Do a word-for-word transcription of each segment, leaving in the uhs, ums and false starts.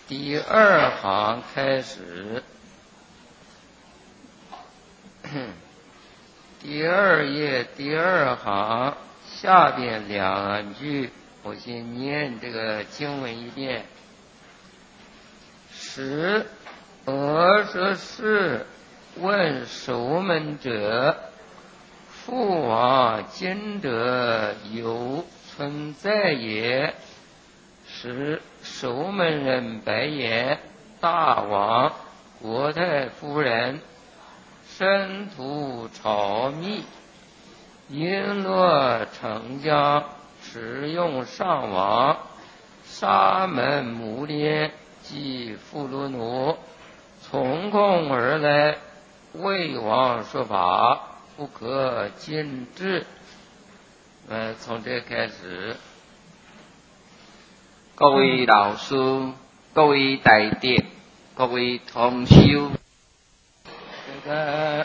第二行开始，第二页第二行下边两句，我先念这个经文一遍。十，尔说是问守门者，父王今者有存在也？使守门人白言：大王，国太夫人身图朝密，璎珞丞相持用上王，沙门母连及富罗奴从空而来，为王说法，不可禁止。呃，从这开始。 各位老师，各位大德，各位同修， 这个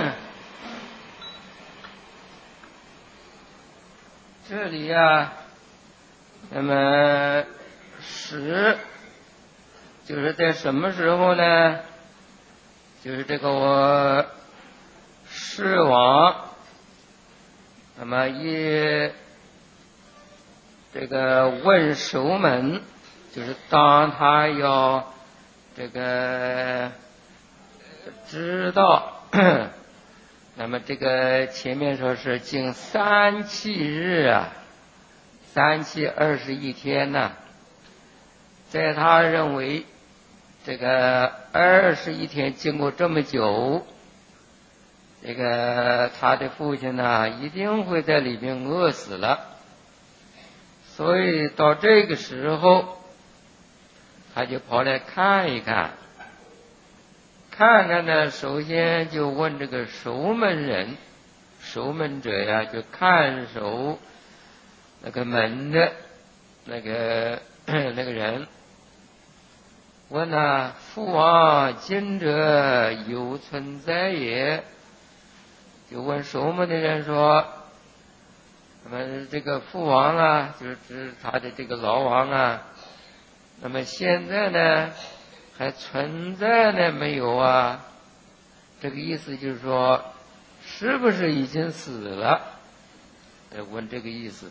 这里啊，那么十就是在什么时候呢？就是这个我狮王，那么一这个问守门，就是当他要这个知道，那么这个前面说是经三七日啊，三七二十一天呢、啊，在他认为这个二十一天经过这么久，这个他的父亲呢一定会在里边饿死了。所以到这个时候，他就跑来看一看，看看呢，首先就问这个守门人，守门者呀，就看守那个门的那个那个人，问啊，父王今者有存在也？就问守门的人说，那么这个父王啊，就是指他的这个老王啊，那么现在呢还存在呢没有啊？这个意思就是说，是不是已经死了？呃，问这个意思。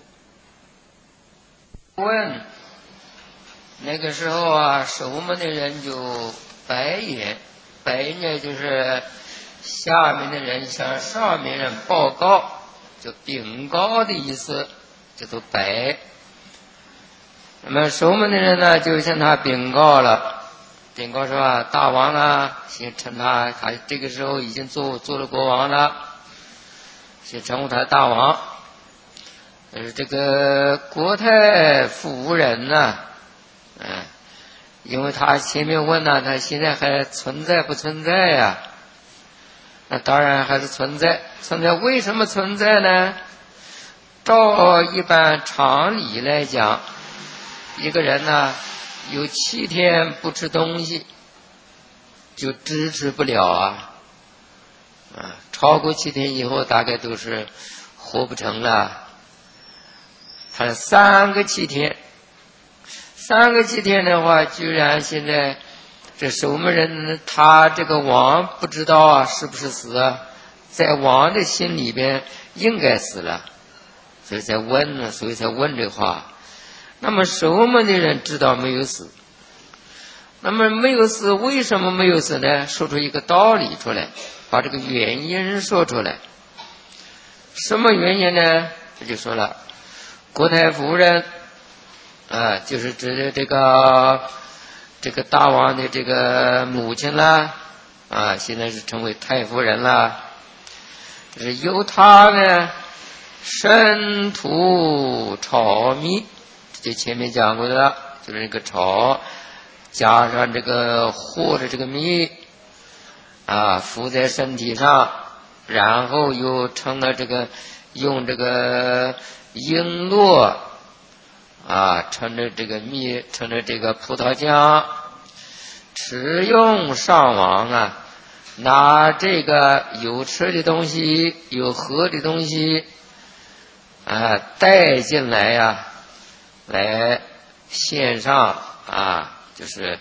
问那个时候啊，守门的人就白眼，白呢就是下面的人向上面人报告。就禀告的意思，叫做白。那么守门的人呢，就向他禀告了，禀告说啊，大王啊，先称他，他这个时候已经做做了国王了，先称呼他大王。呃，这个国太夫人呢，嗯、呃，因为他前面问呢，他现在还存在不存在呀、啊？那当然还是存在，存在为什么存在呢？照一般常理来讲，一个人呢有七天不吃东西，就支持不了啊，啊，超过七天以后大概都是活不成了。他三个七天，三个七天的话，居然现在。这守门人他这个王不知道啊是不是死啊，在王的心里边应该死了，所以才问呢，所以才问这话。那么守门的人知道没有死，那么没有死，为什么没有死呢？说出一个道理出来，把这个原因说出来。什么原因呢？这就说了，国太夫人啊，就是指的这个这个大王的这个母亲啦，啊，现在是成为太夫人啦。就是由他呢身图朝密，就前面讲过的了，就是那个朝加上这个和的这个密啊，敷在身体上，然后又成了这个用这个璎珞啊，盛着这个蜜，盛着这个葡萄浆，吃用上王啊，拿这个有吃的东西、有喝的东西啊带进来呀、啊，来献上啊，就是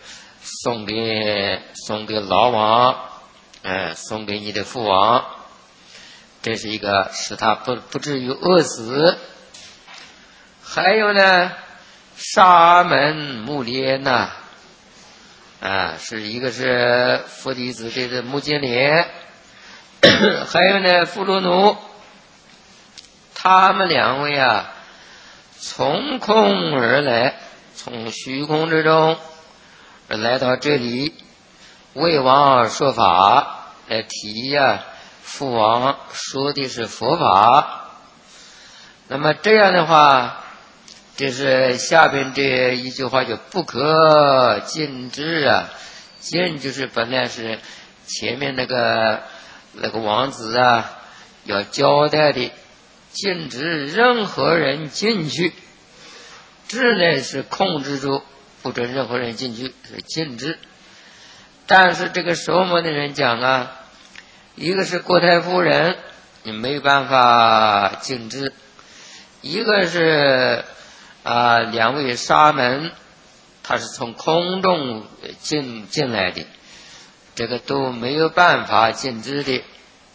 送给送给老王，哎，送给你的父王，这是一个使他不不至于饿死。还有呢，沙门木莲呐，啊，是一个是佛弟子这个目犍连，还有呢富罗奴，他们两位啊，从空而来，从虚空之中而来到这里，为王说法，来提呀，父王说的是佛法。那么这样的话，这是下边这一句话，就不可禁止啊。禁就是本来是前面那个那个王子啊要交代的，禁止任何人进去。制呢是控制住，不准任何人进去，是禁止。但是这个守门的人讲啊，一个是国太夫人，你没办法禁止；一个是啊、呃、两位沙门，他是从空中进进来的，这个都没有办法禁止的。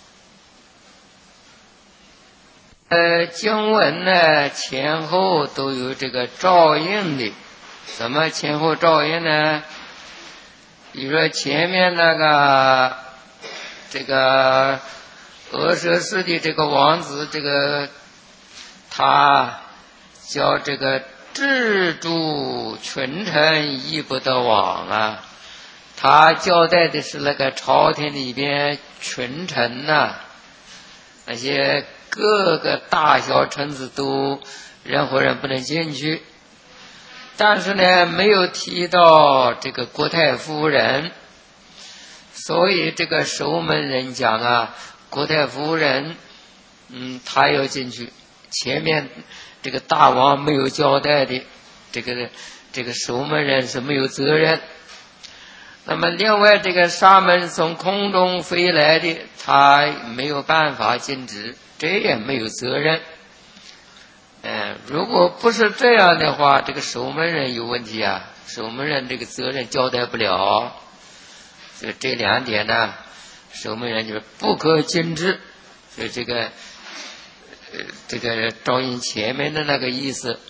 呃，经文呢前后都有这个照应的。什么前后照应呢？比如说前面那个这个阿舍氏的这个王子，这个他叫这个制住群臣亦不得往啊，他交代的是那个朝廷里边群臣呐、啊，那些各个大小臣子都任何人不能进去。但是呢，没有提到这个国太夫人，所以这个守门人讲啊，国太夫人，嗯，她要进去。前面这个大王没有交代的，这个这个守门人是没有责任。那么另外这个沙门从空中飞来的，他没有办法禁止，这也没有责任。嗯，如果不是这样的话，这个守门人有问题啊，守门人这个责任交代不了。所以这两点呢，守门人就是不可禁止。所以这个呃这个照应前面的那个意思。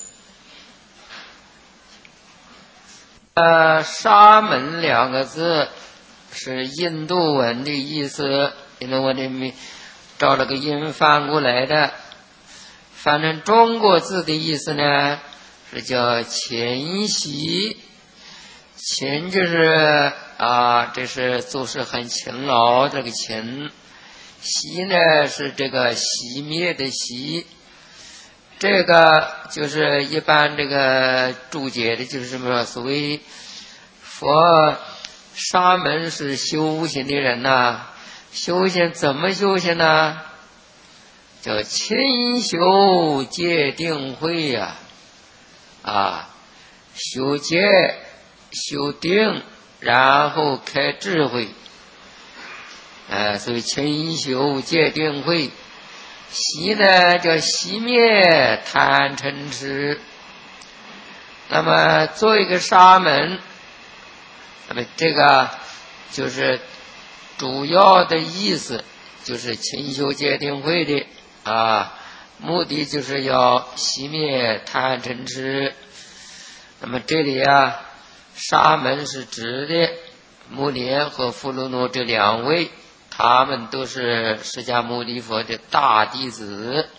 呃，沙门两个字是印度文的意思，印度文的照了个音翻过来的。反正中国字的意思呢，是叫勤习。勤就是啊，这是做事很勤劳，这个勤。习呢是这个熄灭的熄。这个就是一般这个注解的，就是什么所谓佛沙门是修行的人呐、啊，修行怎么修行呢？叫勤修戒定慧呀、啊，啊，修戒修定，然后开智慧，呃，所以勤修戒定慧。熄呢叫熄灭贪嗔痴。那么做一个沙门，那么这个就是主要的意思，就是勤修戒定慧的啊，目的就是要熄灭贪嗔痴。那么这里啊，沙门是指的目连和富罗奴这两位，他们都是释迦牟尼佛的大弟子。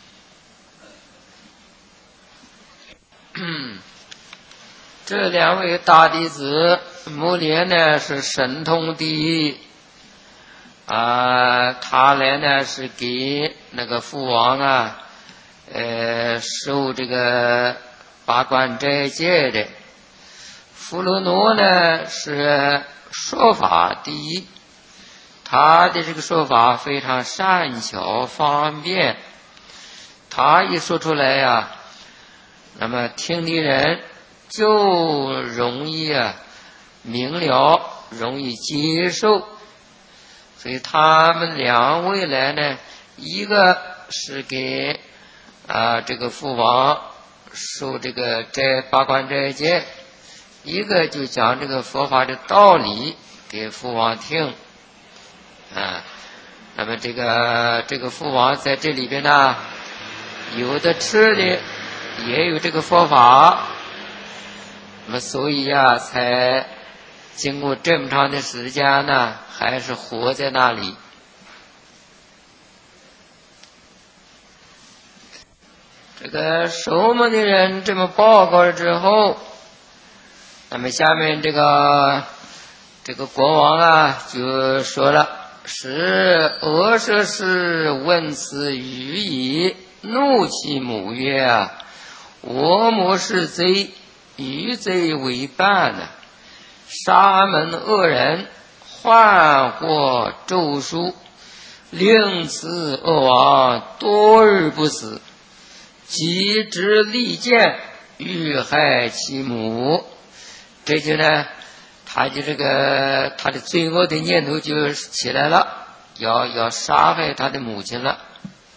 这两位大弟子，目连呢是神通第一啊，他来呢是给那个父王啊，呃，受这个八关斋戒的。富罗奴呢是说法第一，他的这个说法非常善巧方便，他一说出来呀、啊，那么听的人就容易啊明了，容易接受。所以他们两位来呢，一个是给啊这个父王受这个斋八关斋戒， 一个就讲这个佛法的道理给父王听啊。那么这个这个父王在这里边呢，有的吃的也有这个佛法，那么所以啊，才经过这么长的时间呢，还是活在那里。这个守门的人这么报告了之后，那么下面这个这个国王啊就说了：是阿舍氏闻此语矣，怒其母曰：啊，我母是贼，与贼为伴呢。沙门恶人，患祸咒术，令此恶王多日不死，即之利剑，欲害其母。这就呢，他就这个他的罪恶的念头就起来了，要要杀害他的母亲了。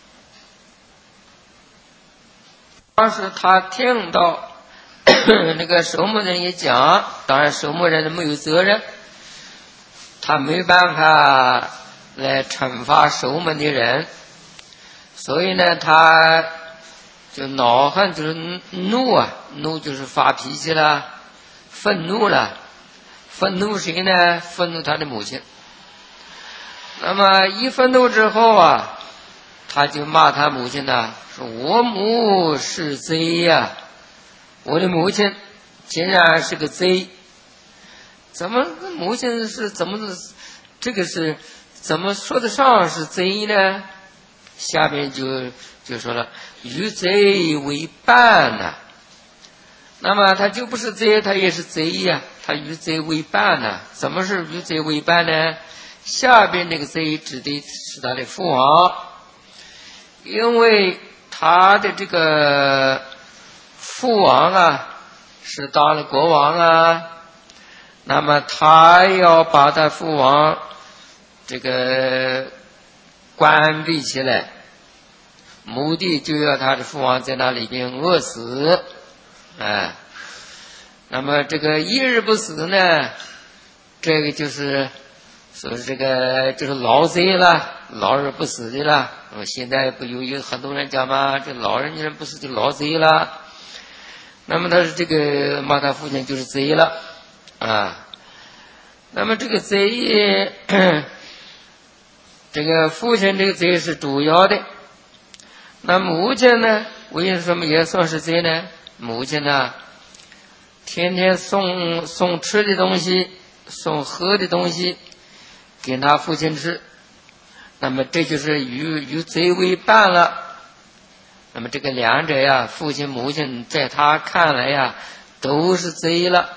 当时他听到那个守门人一讲，当然守门人没有责任，他没办法来惩罚守门的人，所以呢，他就恼恨，就是怒啊，怒就是发脾气了，愤怒了。愤怒谁呢？愤怒他的母亲。那么一愤怒之后啊，他就骂他母亲呢，说我母是贼呀、啊，我的母亲竟然是个贼。怎么母亲是怎么这个是怎么说得上是贼呢？下面就就说了，与贼为伴呐、啊。那么他就不是贼，他也是贼呀、啊，他与贼为伴呢、啊。怎么是与贼为伴呢？下边这个贼指的是他的父王，因为他的这个父王啊是当了国王啊，那么他要把他父王这个关闭起来，目的就要他的父王在那里边饿死。哎，那么这个一日不死呢，这个就是说这个就是老贼了，老而不死的了。现在不有有很多人讲嘛，这老人家不死就老贼了。那么他是这个骂他父亲就是贼了啊。那么这个贼，这个父亲这个贼是主要的。那母亲呢，为什么也算是贼呢？母亲呢，天天送送吃的东西，送喝的东西给他父亲吃，那么这就是与与贼为伴了。那么这个两者呀，父亲母亲在他看来呀，都是贼了。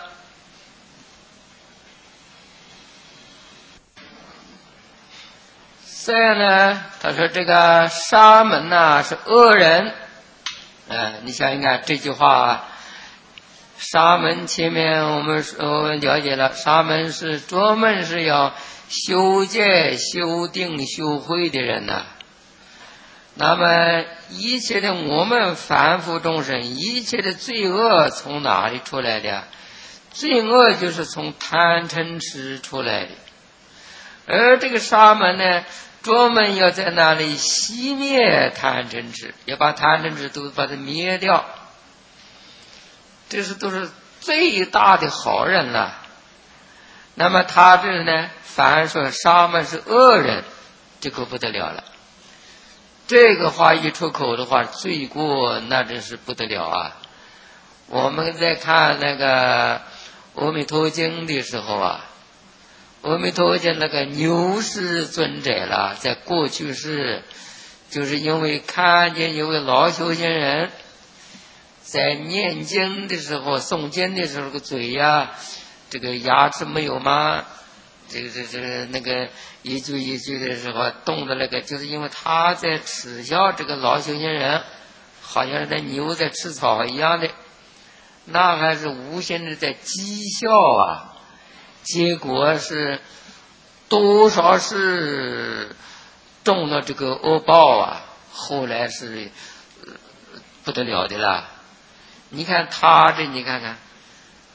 再呢，他说这个沙门呐、啊、是恶人。呃，你想一看这句话，沙门前面我们我们了解了，沙门是专门是要修戒、修定、修慧的人呐、啊。那么一切的我们凡夫众生，一切的罪恶从哪里出来的？罪恶就是从贪嗔痴出来的。而这个沙门呢，专门要在那里熄灭贪嗔痴，要把贪嗔痴都把它灭掉。这是都是最大的好人了。那么他这呢，反而说沙门是恶人，这可不得了了。这个话一出口的话，罪过那真是不得了啊！我们在看那个《阿弥陀经》的时候啊，《阿弥陀经》那个牛氏尊者了，在过去是就是因为看见有位老修行人在念经的时候、诵经的时候，个嘴呀，这个牙齿没有吗？这个这这那个一句一句的时候动的那个，就是因为他在耻笑这个老修行人，好像是那牛在吃草一样的，那还是无限的在讥笑啊。结果是多少是中了这个恶报啊，后来是不得了的了。你看他这，你看看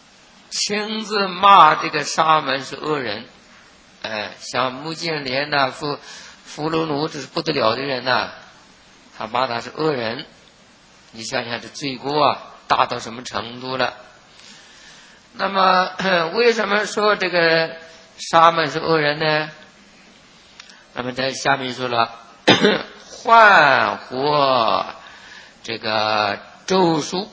亲自骂这个沙门是恶人。哎，像目犍连呐、弗弗罗奴，这是不得了的人呐、啊，他骂他是恶人。你想想这罪过啊，大到什么程度了？那么为什么说这个沙门是恶人呢？那么在下面说了，幻或这个咒术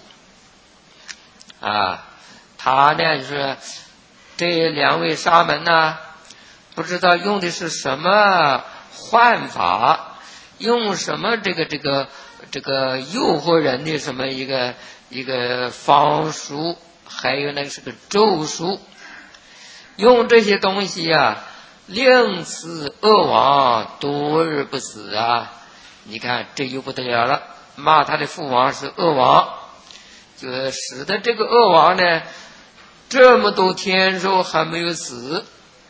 啊，他呢就是这两位沙门呢，不知道用的是什么幻法，用什么这个这个这个诱惑人的什么一个一个方术，还有那个是个咒术，用这些东西啊，令此恶王多日不死啊！你看这就不得了了，骂他的父王是恶王，就使得这个恶王呢，这么多天数还没有死。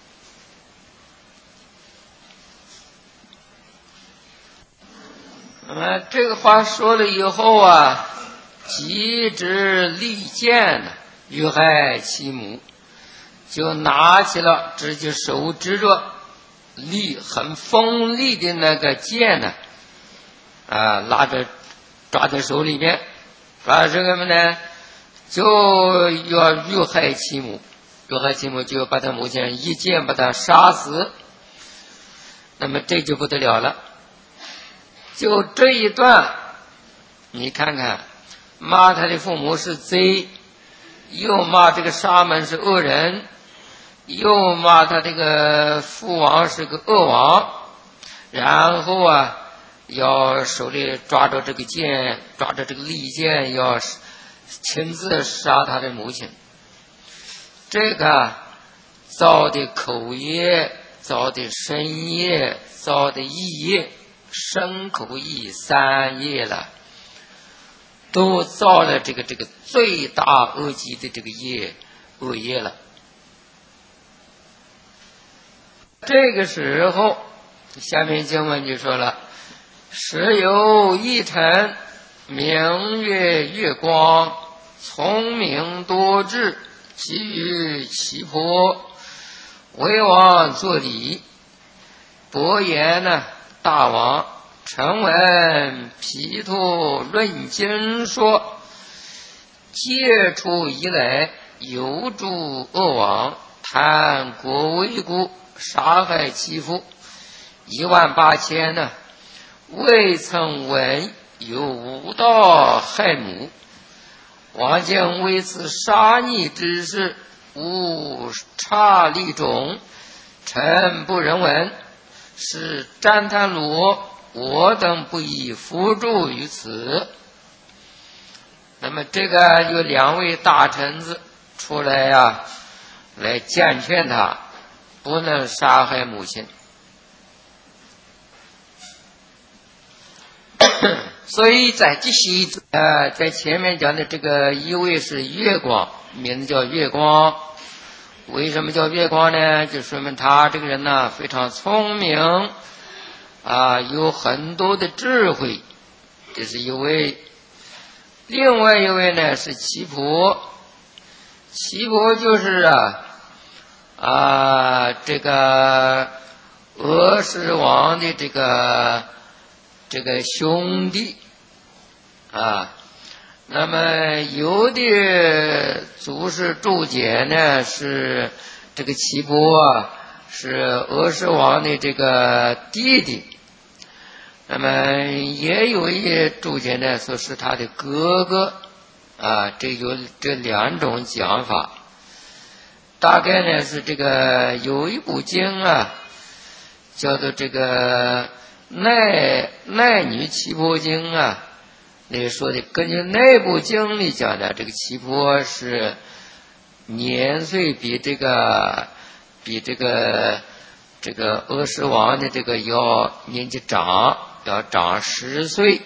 那么这个话说了以后啊，即之利剑欲害其母，就拿起了直接手执着利很锋利的那个剑呢，啊，拉着抓在手里面，抓这个呢，就要欲害其母，欲害其母就要把他母亲一剑把他杀死。那么这就不得了了。就这一段，你看看，骂他的父母是贼，又骂这个沙门是恶人，又骂他这个父王是个恶王，然后啊，要手里抓着这个剑，抓着这个利剑，要亲自杀他的母亲。这个造的口业，造的身业，造的意业，身口意三业了，都造了这个这个最大恶极的这个业恶业了。这个时候，下面经文就说了：时有一臣，名曰月光，聪明多智，基于其婆，为王作礼。伯言呢，大王，臣闻毗荼论经说，戒除以来，有诸恶王，贪国为故，杀害其父一万八千呢，未曾闻有无道害母。王竟为此杀逆之事，无差利种，臣不忍闻。是旃檀罗，我等不以辅助于此。那么这个有两位大臣子出来呀、啊，来谏劝他不能杀害母亲。所以在这些呃，在前面讲的这个一位是月光，名字叫月光。为什么叫月光呢？就说明他这个人呢非常聪明啊，有很多的智慧，这是一位。另外一位呢是奇婆，奇婆就是啊啊这个俄氏王的这个这个兄弟啊。那么有的祖师注解呢是这个岐伯啊是俄氏王的这个弟弟，那么也有一些注解呢说是他的哥哥啊，这有这两种讲法。大概呢是这个有一部经啊叫做这个奈奈女岐伯经啊，那说的根据内部经里讲的，这个岐伯是年岁比这个比这个这个俄氏王的这个要年纪长，要长十岁。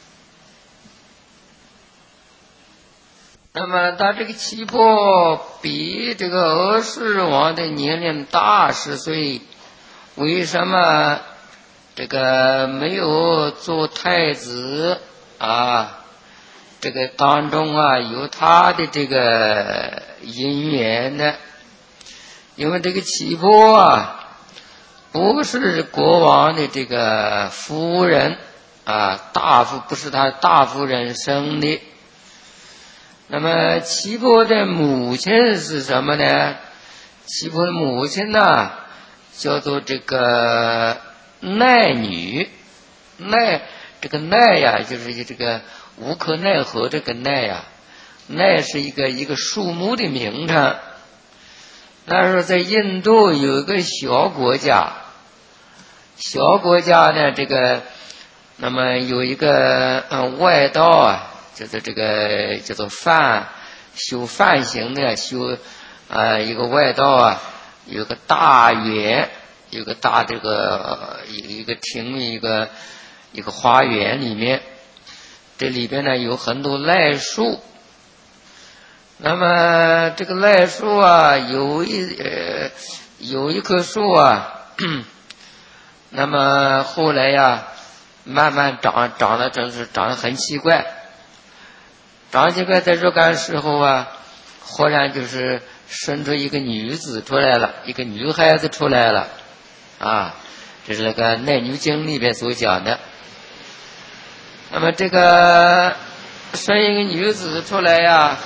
那么他这个岐伯比这个俄氏王的年龄大十岁，为什么这个没有做太子啊？ 这个当中啊有他的这个因缘的，因为这个岐婆啊不是国王的这个夫人啊，大夫不是他大夫人生的。那么岐婆的母亲是什么呢？岐婆的母亲呢、啊、叫做这个奈女，奈这个奈呀、啊，就是这个无可奈何这个奈呀、啊，奈是一个一个树木的名称。那时候在印度有一个小国家，小国家呢，这个那么有一个嗯外道啊，就是这个叫做梵，修梵行的修啊、呃、一个外道啊，有个大园，有个大这个一个庭，一个一个花园里面，这里边呢有很多赖树。那么这个赖树啊，有一呃有一棵树啊，那么后来呀，慢慢长长得真是长得很奇怪，长奇怪在若干时候啊，忽然就是生出一个女子出来了，一个女孩子出来了啊，这是那个《奈女经》里边所讲的。那么这个生一个女子出来呀，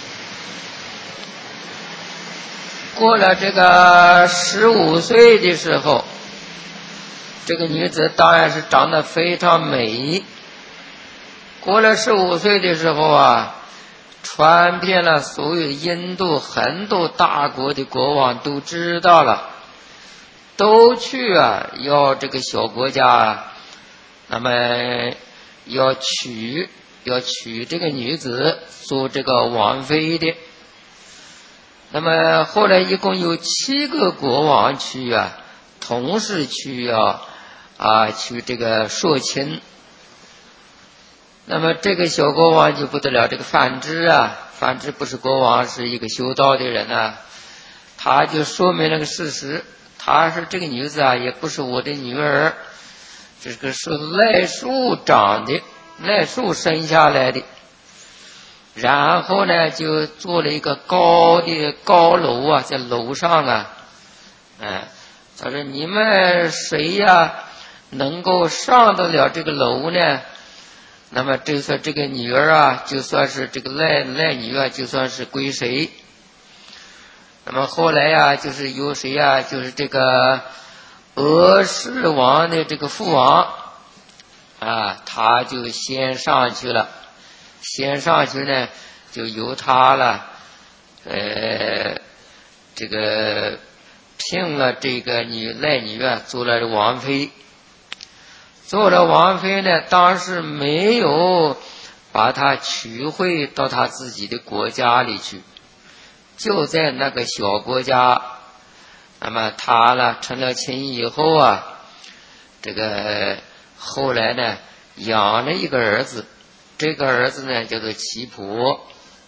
过了这个十五岁的时候，这个女子当然是长得非常美。过了十五岁的时候啊，传遍了所有印度很多大国的国王都知道了，都去啊要这个小国家，那么要娶要娶这个女子做这个王妃的。那么后来一共有七个国王去啊，同时去啊啊去这个说亲。那么这个小国王就不得了，这个范支啊，范支不是国王，是一个修道的人啊，他就说明了个事实，他说这个女子啊也不是我的女儿，这个是赖树长的，赖树生下来的。然后呢就做了一个高的高楼啊，在楼上啊，哎，他说你们谁呀能够上得了这个楼呢？那么这算这个女儿啊，就算是这个赖赖女啊，就算是归谁。那么后来呀、啊，就是由谁呀、啊？就是这个俄氏王的这个父王啊，他就先上去了。先上去呢，就由他了，呃，这个聘了这个女赖女啊，做了王妃。做了王妃呢，当时没有把她娶回到他自己的国家里去，就在那个小国家。那么他呢，成了亲以后啊，这个后来呢，养了一个儿子。这个儿子呢叫做岐婆。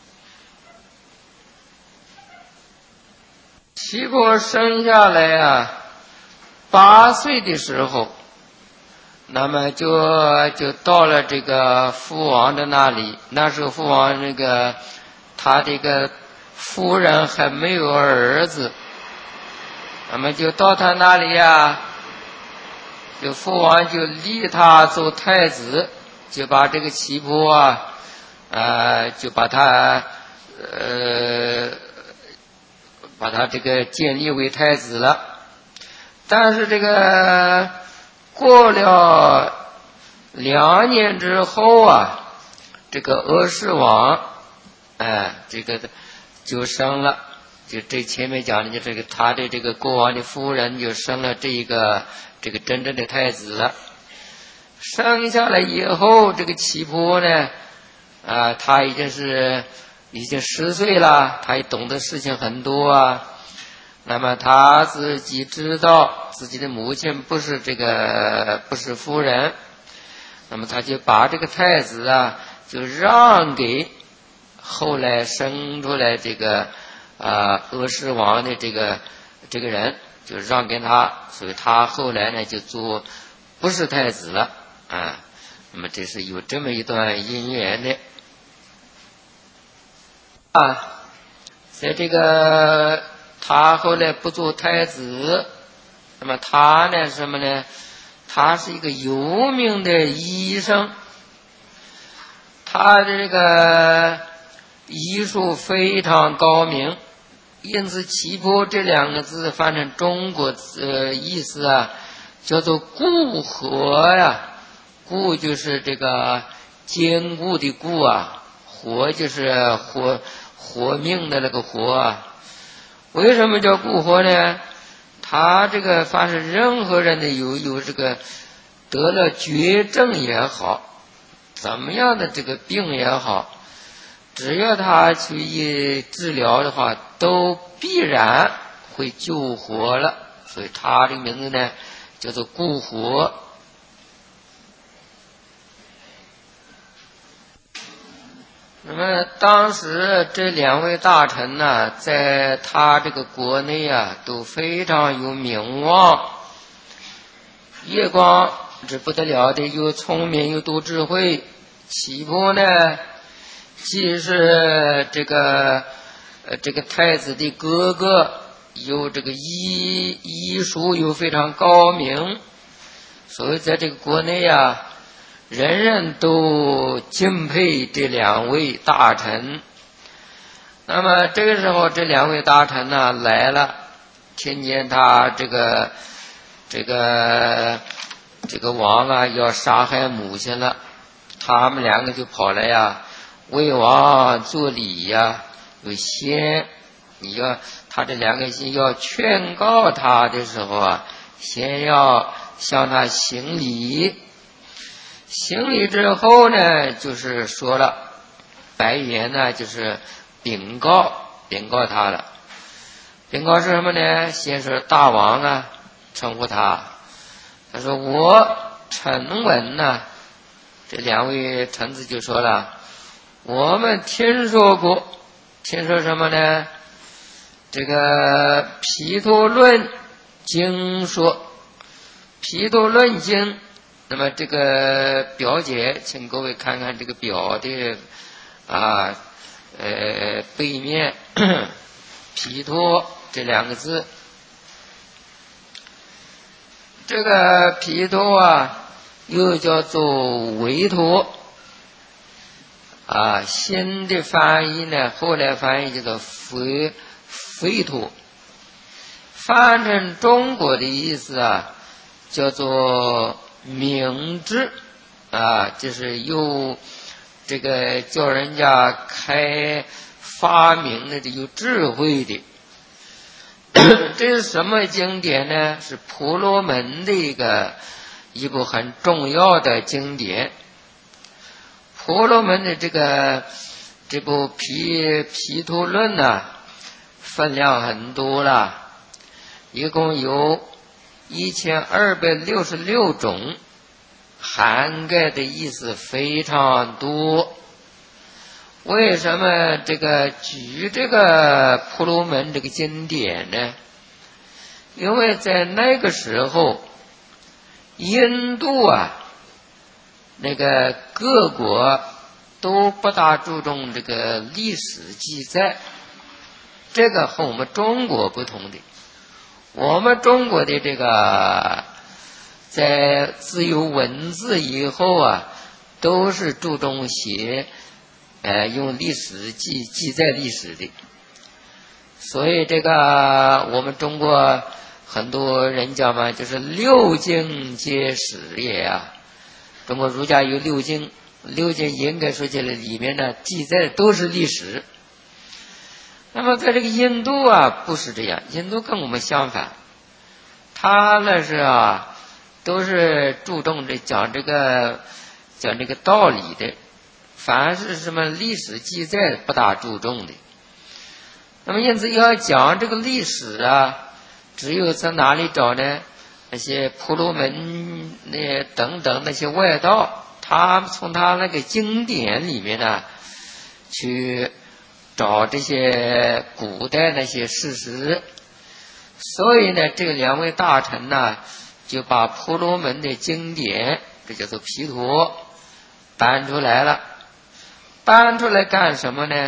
岐婆生下来啊，八岁的时候，那么就就到了这个父王的那里。那时候父王那个他这个夫人还没有儿子，那么就到他那里啊，就父王就立他做太子。就把这个岐婆啊，呃，就把他呃，把他这个建立为太子了。但是这个过了两年之后啊，这个俄氏王，哎、呃，这个就生了，就这前面讲的，就这个他的这个国王的夫人就生了这个这个真正的太子了。生下来以后，这个岐婆呢，啊，他已经是已经十岁了，他也懂得事情很多啊。那么他自己知道自己的母亲不是这个不是夫人，那么他就把这个太子啊，就让给后来生出来这个啊俄氏王的这个这个人，就让给他，所以他后来呢就做不是太子了。啊，那么这是有这么一段因缘的。 啊，在这个他后来不做太子，那么他呢什么呢？他是一个有名的医生，他的这个医术非常高明，因此奇婆这两个字翻成中国呃意思啊，叫做固活呀。固就是这个坚固的固啊，活就是活活命的那个活啊。为什么叫固活呢？他这个凡是任何人的有有这个得了绝症也好，怎么样的这个病也好，只要他去治疗的话，都必然会救活了。所以他这个名字呢叫做固活。那么当时这两位大臣呢，在他这个国内啊都非常有名望。夜光这不得了的，又聪明又多智慧。奇婆呢既是这个呃这个太子的哥哥，又这个医医术又非常高明，所以在这个国内啊人人都敬佩这两位大臣。那么这个时候这两位大臣呢来了，听见他这个这个这个王啊要杀害母亲了，他们两个就跑来呀为王做礼呀，有先你要他这两个先要劝告他的时候啊，先要向他行礼。行礼之后呢，就是说了白言呢，就是禀告禀告他了。禀告是什么呢？先是大王啊，称呼他，他说我臣闻呢，这两位臣子就说了，我们听说过，听说什么呢？这个毗陀论经说，毗陀论经。那么这个表姐，请各位看看这个表的啊呃背面，毗陀这两个字。这个毗陀啊，又叫做维陀啊，新的翻译呢，后来翻译叫做吠吠陀。翻成中国的意思啊，叫做明智啊，就是有这个叫人家开发明的，有智慧的。这是什么经典呢？是婆罗门的一个一部很重要的经典。婆罗门的这个这部毗毗陀论呢，分量很多了，一共有一千二百六十六种，涵盖的意思非常多。为什么这个举这个婆罗门这个经典呢？因为在那个时候，印度啊，那个各国都不大注重这个历史记载，这个和我们中国不同的。我们中国的这个在自有文字以后啊，都是注重写呃用历史记记载历史的。所以这个我们中国很多人讲嘛，就是六经皆史也啊。中国儒家有六经，六经应该说起来里面呢记载的都是历史。那么在这个印度啊不是这样，印度跟我们相反，他那是啊都是注重这讲这个讲这个道理的，凡是什么历史记载不大注重的。那么因此要讲这个历史啊，只有在哪里找呢？那些婆罗门那等等那些外道，他从他那个经典里面呢去找这些古代那些事实。所以呢，这两位大臣呢就把婆罗门的经典，这叫做毗陀，搬出来了。搬出来干什么呢？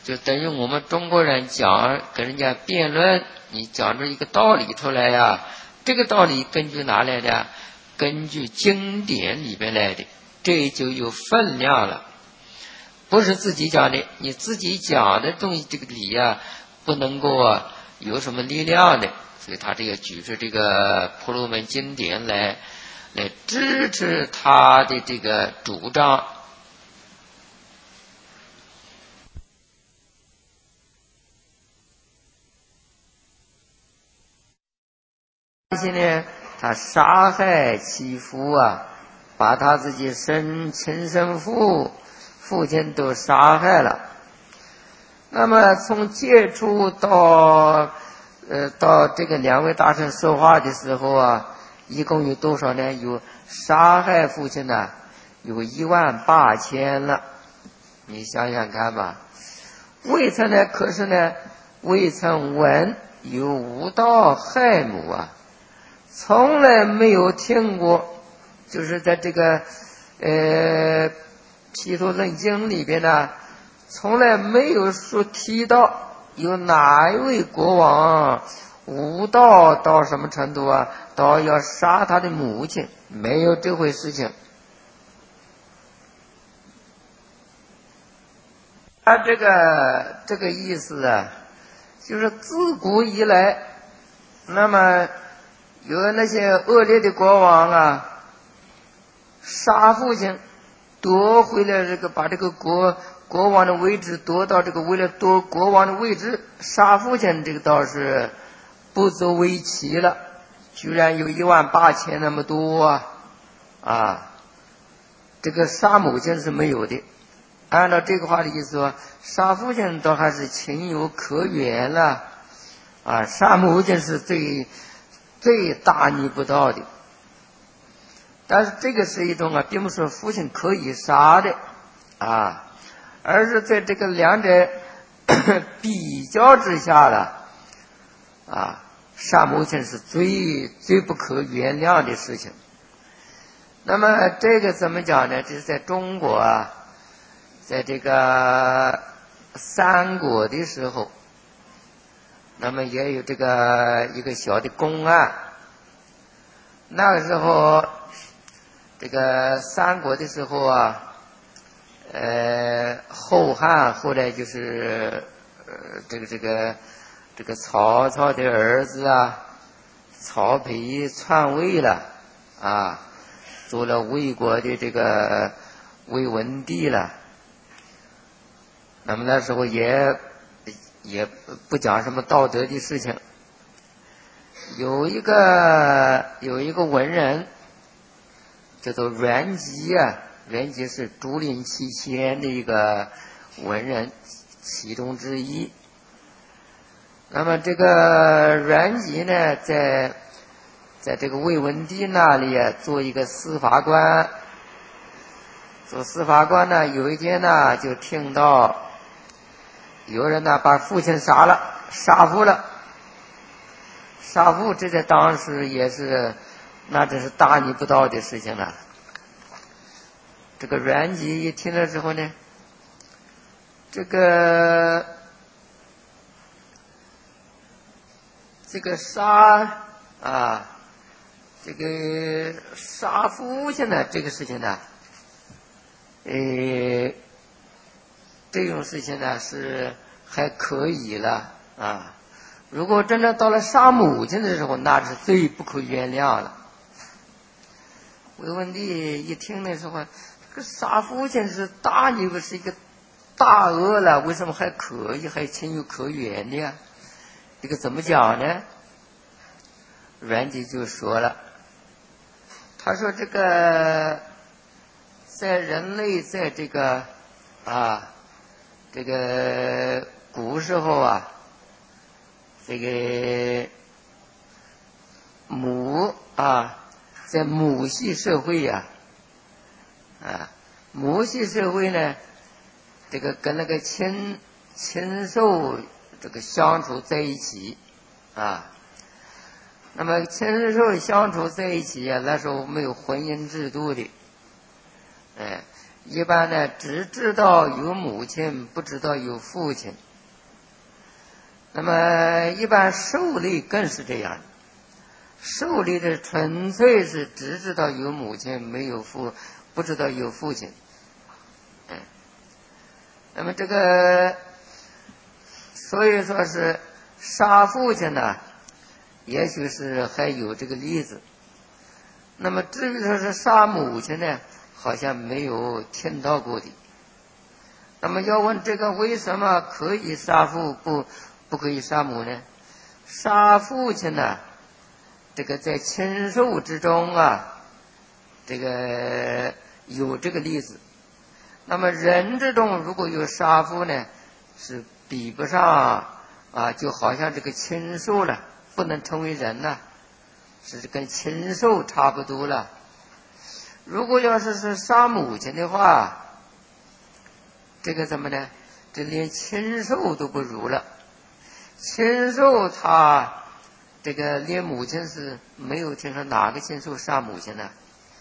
就等于我们中国人讲跟人家辩论，你讲出一个道理出来呀，这个道理根据哪来的？根据经典里边来的，这就有分量了，不是自己讲的。你自己讲的东西，这个理啊，不能够啊有什么力量的，所以他这个举出这个婆罗门经典来，来支持他的这个主张。现在他杀害其父啊，把他自己生亲生父父亲都杀害了。那么从接触到呃到这个两位大臣说话的时候啊，一共有多少呢？有杀害父亲的有一万八千了，你想想看吧。未曾呢，可是呢，未曾闻有无道害母啊。从来没有听过，就是在这个呃《毗陀论经》里边呢，从来没有说提到有哪一位国王无道到什么程度啊，到要杀他的母亲，没有这回事情。他这个这个意思啊，就是自古以来，那么有那些恶劣的国王啊，杀父亲，夺回了这个，把这个国国王的位置夺到这个，为了夺国王的位置，杀父亲这个倒是不足为奇了，居然有一万八千那么多啊！啊，这个杀母亲是没有的。按照这个话的意思说，杀父亲倒还是情有可原了，啊，杀母亲是最。最大逆不道的。但是这个是一种啊，并不是父亲可以杀的啊，而是在这个两者比较之下了啊，杀母亲是最最不可原谅的事情。那么这个怎么讲呢？这是在中国啊，在这个三国的时候，那么也有这个一个小的公案。那个时候，这个三国的时候啊，呃，后汉后来就是呃，这个这个这个曹操的儿子啊，曹丕篡位了啊，做了魏国的这个魏文帝了。那么那时候也也不讲什么道德的事情。有一个有一个文人叫做阮籍啊，阮籍是竹林七贤的一个文人其中之一。那么这个阮籍呢，在在这个魏文帝那里啊，做一个司法官。做司法官呢，有一天呢，就听到有人呢把父亲杀了，杀父了。杀父，这在当时也是，那真是大逆不道的事情了。这个阮籍一听了之后呢，这个这个杀啊，这个杀父亲呢，这个事情呢，呃，这种事情呢是还可以了啊。如果真的到了杀母亲的时候，那是最不可原谅了。魏文帝一听的时候，这个杀父亲是大逆不是一个大恶了，为什么还可以，还情有可原的呀？这个怎么讲呢？阮籍就说了，他说这个在人类在这个啊这个古时候啊，这个母啊，在母系社会呀、啊，啊，母系社会呢，这个跟那个禽禽兽这个相处在一起啊，那么禽兽相处在一起啊，那时候没有婚姻制度的，哎， 一般呢只知道有母亲，不知道有父亲。那么一般兽类更是这样，兽类的纯粹是只知道有母亲，没有父，不知道有父亲。嗯，那么这个，所以说是杀父亲呢，也许是还有这个例子。那么至于说是杀母亲呢，好像没有听到过的。那么要问这个为什么可以杀父，不不可以杀母呢？杀父亲呢，这个在禽兽之中啊，这个有这个例子。那么人之中如果有杀父呢，是比不上啊，就好像这个禽兽了，不能成为人了，是跟禽兽差不多了。如果要是是杀母亲的话，这个怎么呢？这连禽兽都不如了。禽兽他这个连母亲是没有听说哪个禽兽杀母亲呢？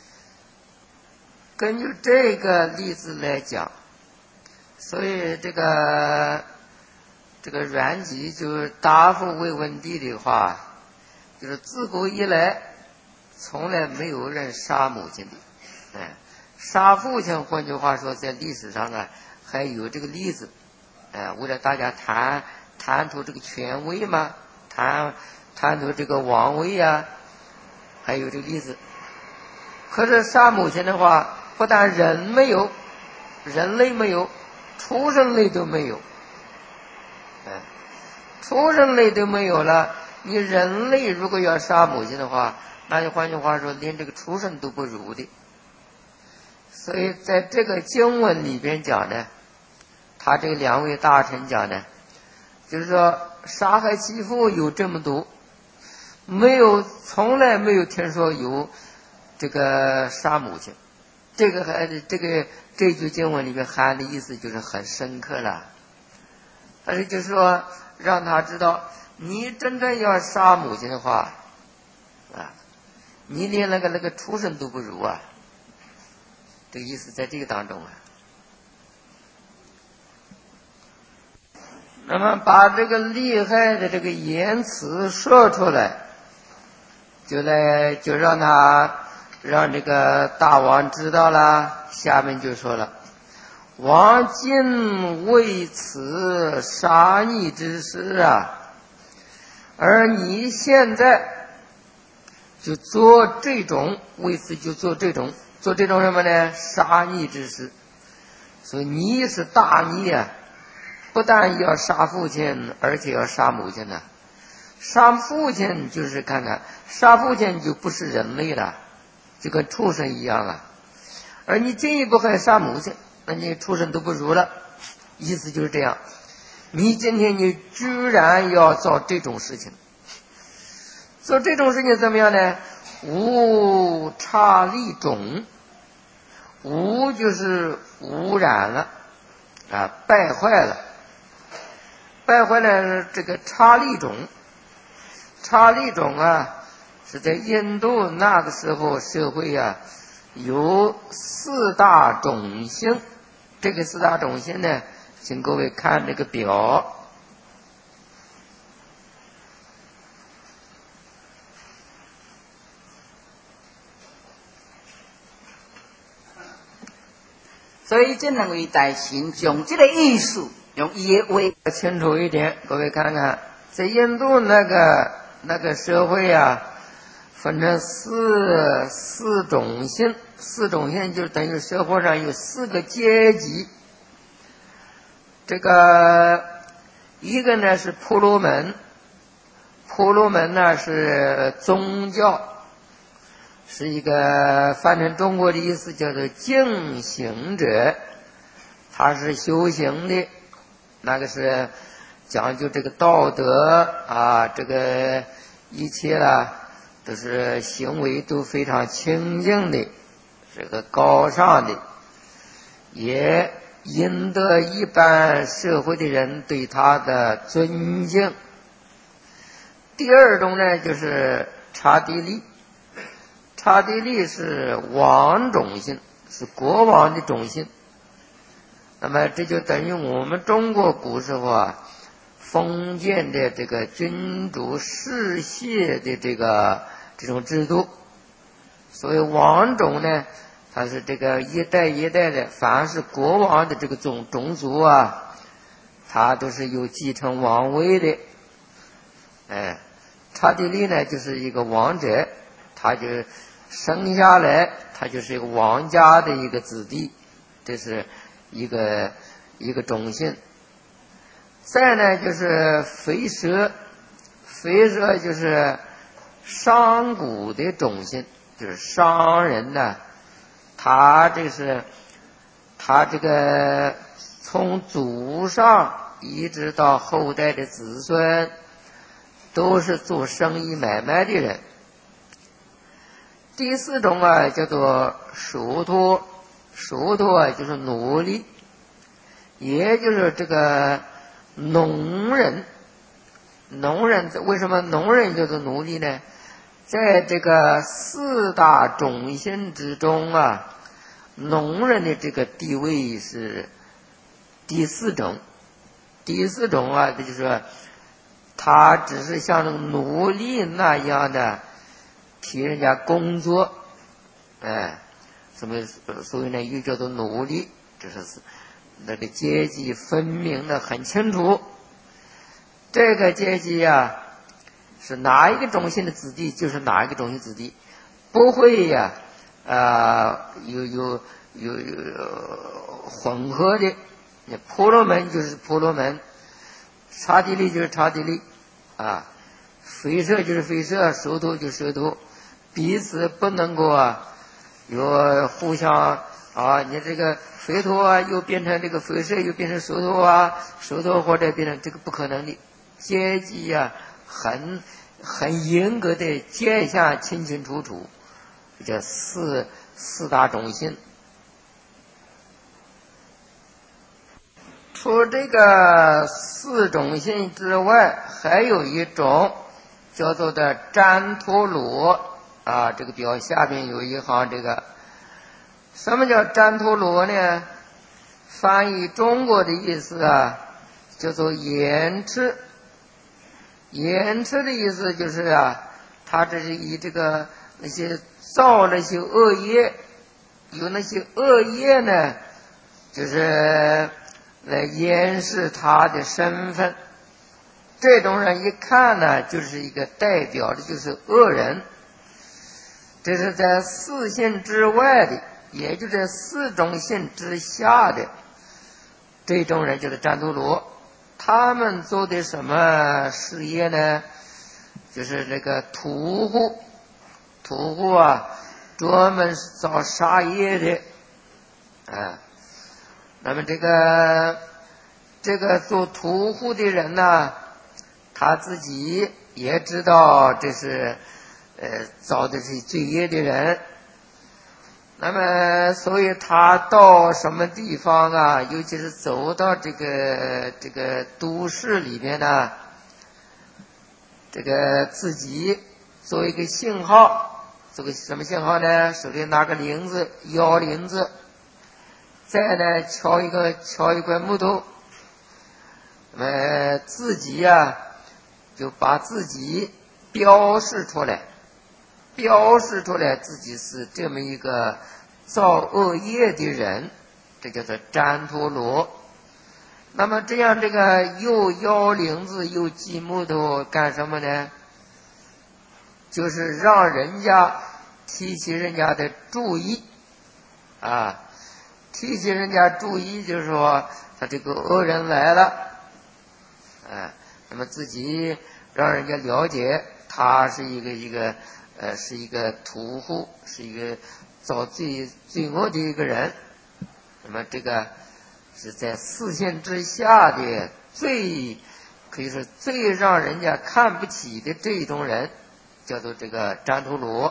根据这个例子来讲，所以这个这个阮籍就是答复魏文帝的话，就是自古以来从来没有人杀母亲的，哎，杀父亲，换句话说，在历史上呢还有这个例子，哎，为了大家谈谈出这个权威嘛，谈谈出这个王位啊，还有这个例子。可是杀母亲的话，不但人没有，人类没有，畜生类都没有，哎，畜生类都没有了，你人类如果要杀母亲的话，那就换句话说，连这个畜生都不如的。所以在这个经文里边讲呢，他这两位大臣讲呢，就是说杀害其父有这么多，没有，从来没有听说有这个杀母亲。这个还这个这句经文里面含的意思就是很深刻了，但是就是说让他知道，你真正要杀母亲的话啊，你连那个那个畜生都不如啊，这个意思在这个当中啊。那么把这个厉害的这个言辞说出来，就来就让他让这个大王知道了。下面就说了，王今为此杀你之事啊，而你现在就做这种，为此就做这种做这种什么呢？杀逆之事。所以你是大逆啊，不但要杀父亲，而且要杀母亲呢。杀父亲就是看看，杀父亲就不是人类了，就跟畜生一样了。而你进一步还杀母亲，那你畜生都不如了。意思就是这样，你今天你居然要做这种事情，做这种事情怎么样呢？无差利种，无就是污染了啊，败坏了，败坏了这个差利种。差利种啊，是在印度那个时候社会啊，有四大种姓。这个四大种姓呢，请各位看这个表。 所以这两位大臣将这个艺术用伊的话清楚一点，各位看看，在印度那个那个社会啊，分成四四种姓，四种姓就等于社会上有四个阶级。这个一个呢是婆罗门，婆罗门呢是宗教，是一个翻成中国的意思叫做净行者，他是修行的，那个是讲究这个道德啊，这个一切啦都是行为都非常清净的，是个高尚的，也赢得一般社会的人对他的尊敬。第二种呢就是刹帝利，刹帝利是王种姓， 是国王的种姓。那么这就等于我们中国古时候啊，封建的这个君主世袭的这个这种制度。所以王种呢，它是这个一代一代的，凡是国王的这个种种族啊，他都是有继承王位的。哎，刹帝利呢就是一个王者，他就生下来他就是一个王家的一个子弟，这是一个一个种姓。再呢就是肥蛇，肥蛇就是商贾的种姓，就是商人呢，他这是他这个从祖上一直到后代的子孙，都是做生意买卖的人。第四种啊叫做属托，属托啊就是奴隶，也就是这个农人。农人为什么农人叫做奴隶呢？在这个四大种姓之中啊，农人的这个地位是第四种。第四种啊，这就是说他只是像那个奴隶那样的替人家工作，哎，什么所以呢又叫做奴隶，这是那个阶级分明的很清楚。这个阶级啊，是哪一个种姓的子弟就是哪一个种姓子弟，不会呀、啊，呃，有有有有混合的。婆罗门就是婆罗门，刹帝利就是刹帝利，啊，吠舍就是吠舍，首陀就是首陀，彼此不能够啊有互相啊，你这个吠陀啊又变成这个吠舍，又变成首陀啊，首陀或者变成这个不可能的。阶级啊很很严格的界限清清楚楚，这四四大种姓。除这个四种姓之外，还有一种叫做的旃陀罗啊，这个表下边有一行，这个什么叫旃陀罗呢？翻译中国的意思啊，叫做盐吃。盐吃的意思就是啊，他这是以这个那些造那些恶业，有那些恶业呢，就是来掩饰他的身份。这种人一看呢，就是一个代表的就是恶人。这是在四姓之外的，也就在四种姓之下的这种人，就是旃陀罗。他们做的什么事业呢？就是这个屠户，屠户啊，专门是造杀业的，啊。那么这个这个做屠户的人呢，他自己也知道这是呃造的是罪业的人。那么所以他到什么地方啊，尤其是走到这个这个都市里面呢，这个自己做一个信号，做个什么信号呢？手里拿个铃子，摇铃子，再呢敲一个敲一块木头，那么自己啊就把自己标示出来，标示出来自己是这么一个造恶业的人，这叫做旃陀罗。那么这样这个又摇铃子又系木头干什么呢？就是让人家提起人家的注意啊，提起人家注意，就是说他这个恶人来了，啊，那么自己让人家了解他是一个一个呃是一个屠户，是一个造罪罪恶的一个人。那么这个是在四姓之下的最可以说最让人家看不起的这种人，叫做这个旃陀罗。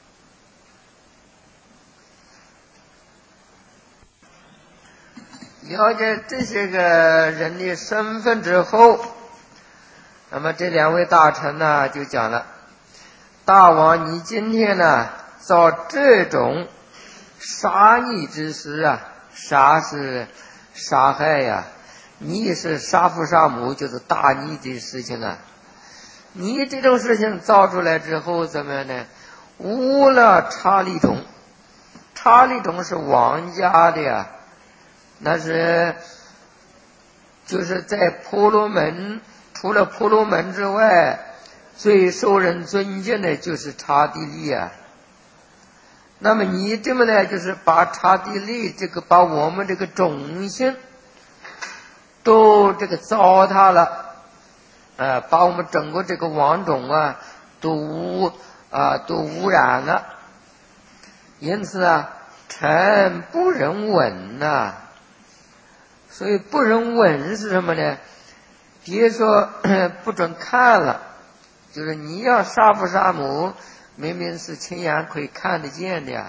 了解这些个人的身份之后，那么这两位大臣呢就讲了，大王你今天呢造这种杀逆之时啊，杀是杀害呀、啊，逆是杀父杀母，就是大逆的事情啊。你这种事情造出来之后怎么样呢？无了查理种，查理种是王家的呀，那是就是在婆罗门，除了婆罗门之外，最受人尊敬的就是刹帝利啊。那么你这么呢，就是把刹帝利这个把我们这个种姓都这个糟蹋了。呃，把我们整个这个王种啊，都污啊，都污染了。因此啊，臣不忍闻呐、啊。所以不忍闻是什么呢？别说不准看了，就是你要杀父杀母，明明是亲眼可以看得见的呀。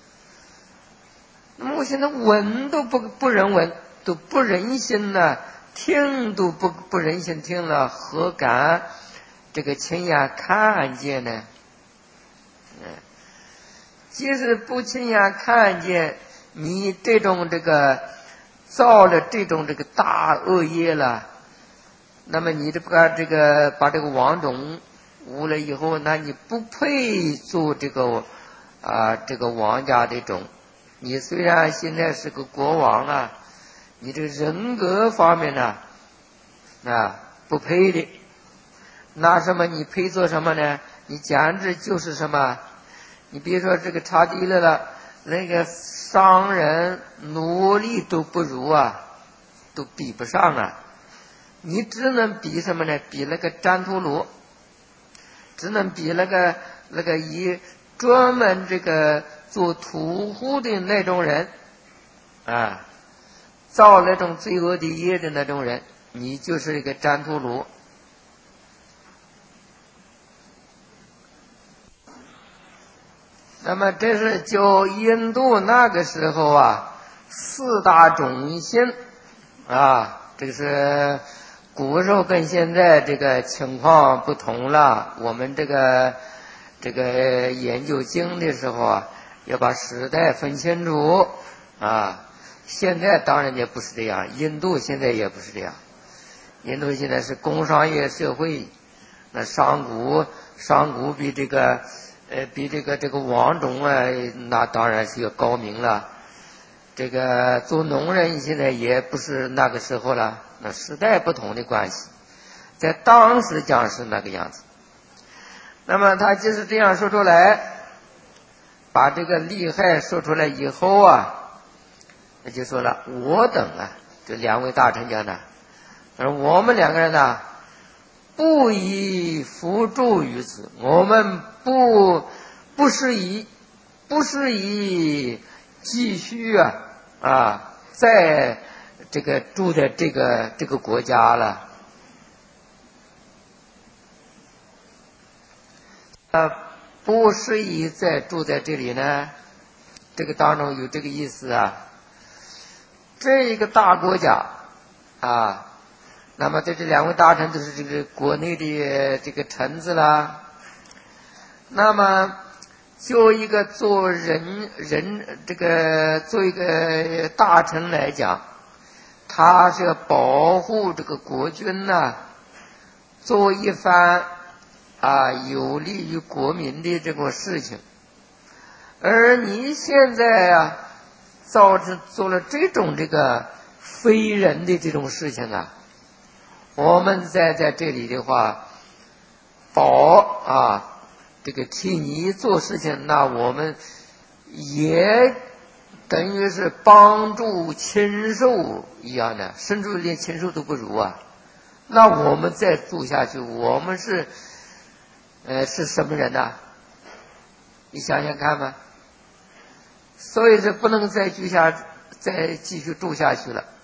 那么我现在闻都不不忍闻，都不忍心呢。听都不不忍心听了，何敢这个亲眼看见呢？嗯，即使不亲眼看见，你这种这个造了这种这个大恶业了，那么你这个这个把这个王种污了以后，那你不配做这个啊这个王家的种。你虽然现在是个国王啊。你这个人格方面呢，啊，不配的。那什么，你配做什么呢？你简直就是什么？你别说这个刹帝利了，那个商人奴隶都不如啊，都比不上啊。你只能比什么呢？比那个旃陀罗，只能比那个那个以专门这个做屠户的那种人啊。造那种罪恶的业的那种人，你就是一个旃陀罗。那么这是就印度那个时候啊，四大种姓啊，这个是古时候跟现在这个情况不同了。我们这个这个研究经的时候啊，要把时代分清楚啊。现在当然也不是这样，印度现在也不是这样。印度现在是工商业社会，那商贾商贾比这个呃比这个这个王种啊，那当然是要高明了。这个做农人现在也不是那个时候了，那时代不同的关系，在当时讲是那个样子。那么他就是这样说出来，把这个利害说出来以后啊。那就说了，我等啊，这两位大臣讲的，而我们两个人呢，不宜辅助于此，我们不不适宜，不适宜继续啊啊，在这个住在这个这个国家了。啊，不适宜再住在这里呢，这个当中有这个意思啊。这一个大国家啊，那么这这两位大臣都是这个国内的这个臣子啦。那么就一个做人人这个做一个大臣来讲，他是要保护这个国君呐、啊，做一番啊有利于国民的这个事情。而你现在啊造成做了这种这个非人的这种事情啊，我们在在这里的话，保啊这个替你做事情，那我们也等于是帮助禽兽一样的，甚至连禽兽都不如啊。那我们再住下去，我们是呃是什么人呢、啊？你想想看吧。所以是不能再住下，再继续住下去了。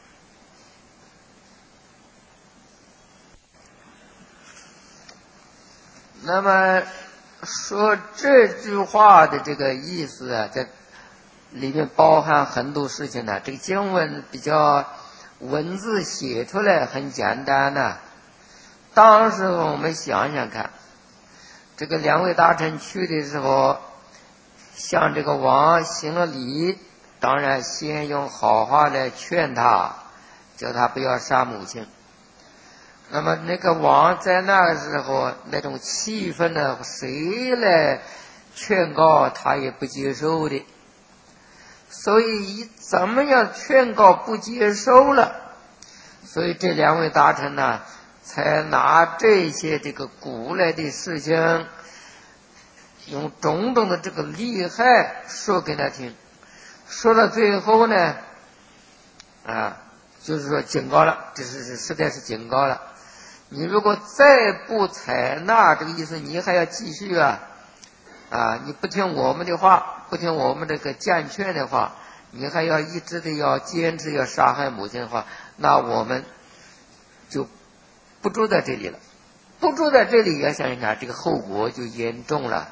那么说这句话的这个意思啊，在里面包含很多事情呢。这个经文比较文字写出来很简单呢。当时我们想想看，这个两位大臣去的时候， 向这个王行了礼，当然先用好话来劝他，叫他不要杀母亲。那么那个王在那个时候那种气氛呢，谁来劝告他也不接受的，所以怎么样劝告不接受了，所以这两位大臣呢，才拿这些这个古来的事情，用种种的这个厉害说给他听，说到最后呢，啊，就是说警告了，这是实在是警告了。你如果再不采纳这个意思，你还要继续啊啊！你不听我们的话，不听我们这个谏劝的话，你还要一直的要坚持要杀害母亲的话，那我们就不住在这里了。不住在这里，要想一想，这个后果就严重了。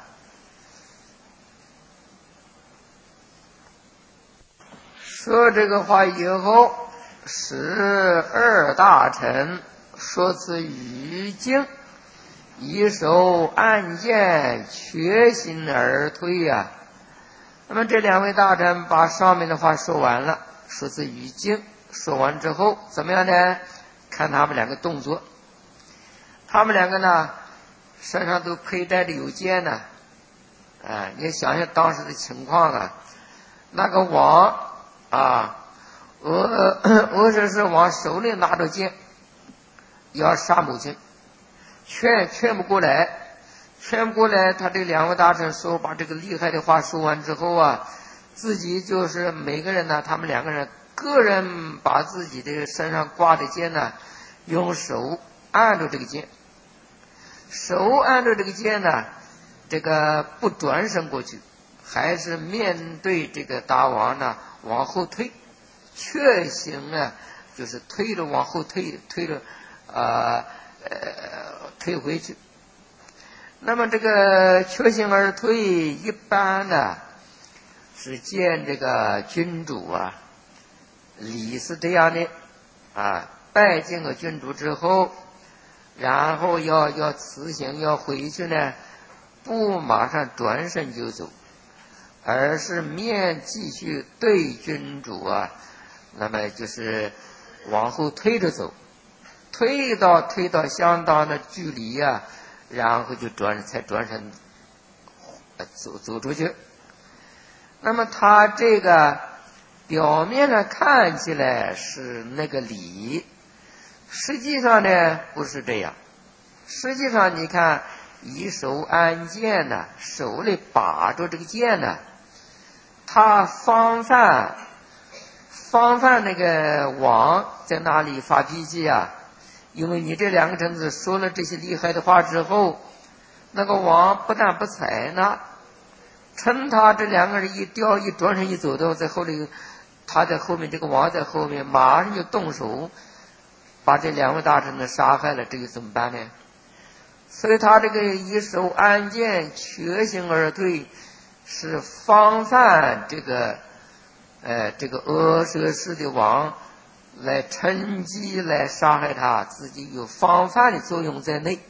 说这个话以后，十二大臣说此语经，一手按剑，缺心而退呀、啊。那么这两位大臣把上面的话说完了，说此语经说完之后，怎么样呢？看他们两个动作，他们两个呢身上都佩戴着有剑呢，啊，你想想当时的情况啊，那个王啊，俄俄舍是王手里拿着剑，要杀母亲，劝劝不过来，劝不过来。他这两位大臣说把这个厉害的话说完之后啊，自己就是每个人呢，他们两个人个人把自己的身上挂的剑呢，用手按住这个剑，手按住这个剑呢，这个不转身过去，还是面对这个大王呢往后退，确行啊，就是推着往后退，推着呃呃退回去。那么这个确行而退，一般呢是见这个君主啊，礼是这样的啊，拜见了君主之后，然后要要辞行要回去呢，不马上转身就走，而是面继续对君主啊，那么就是往后推着走，推到推到相当的距离啊，然后就转才转身走走出去。那么他这个表面上看起来是那个礼，实际上呢不是这样。实际上你看，以手按剑呢，手里把着这个剑呢，他防范防范那个王在那里发脾气啊。因为你这两个臣子说了这些厉害的话之后，那个王不但不采纳，趁他这两个人一掉一转身一走到在后里，他在后面，这个王在后面马上就动手把这两位大臣呢杀害了，这个怎么办呢？所以他这个以手按剑，缺行而退，是防范这个呃这个阿舍氏的王来趁机来杀害他，自己有防范的作用在内。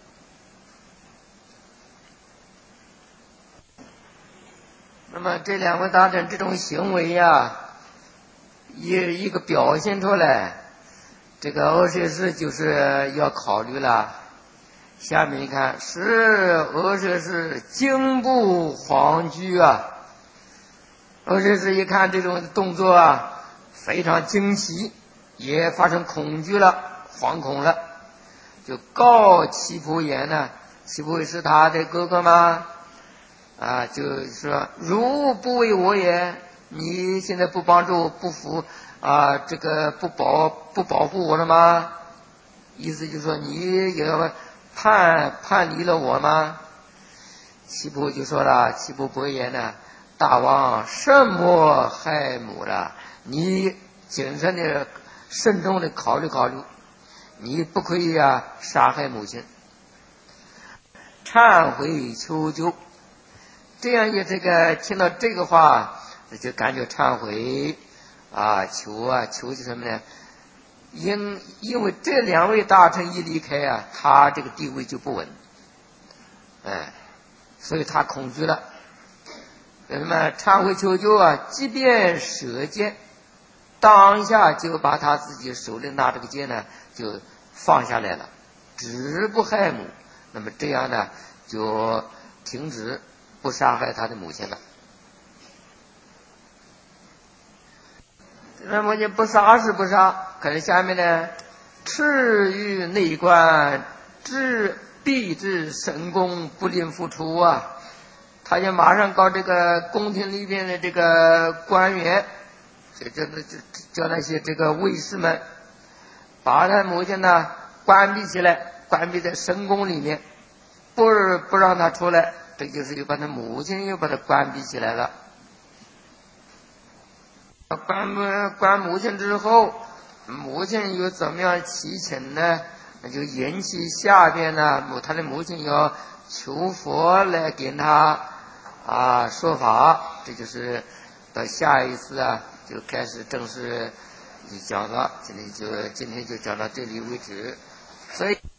那么这两位大臣这种行为呀，一一个表现出来，这个阿舍氏就是要考虑了。下面你看，是阿舍氏惊怖惶惧啊。阿舍氏一看这种动作啊，非常惊奇，也发生恐惧了，惶恐了，就告齐仆言呢，齐仆是他的哥哥吗？啊，就是说，如不为我也，你现在不帮助不服啊，这个不保不保护我了吗？意思就是说，你也要叛叛离了我吗？齐仆就说了，齐仆伯言呢，大王甚莫害母了，你谨慎的慎重的考虑考虑，你不可以啊杀害母亲，忏悔求救。这样也这个听到这个话，就感觉忏悔啊，求啊求是什么呢？因因为这两位大臣一离开啊，他这个地位就不稳，哎，所以他恐惧了。 那么忏悔求救啊，即便舍剑，当下就把他自己手里拿这个剑呢就放下来了，止不害母。那么这样呢就停止不杀害他的母亲了。那么你不杀是不杀，可是下面呢，赤于内观，至必至神功，不吝付出啊。他就马上告这个宫廷里边的这个官员，就这个就叫那些这个卫士们，把他母亲呢关闭起来，关闭在神宫里面，不不让他出来，这就是又把他母亲又把他关闭起来了。关关母亲之后，母亲又怎么样祈请呢？那就引起下边呢，他的母亲要求佛来给他啊说法，这就是到下一次啊就开始正式讲了。今天就今天就讲到这里为止，所以。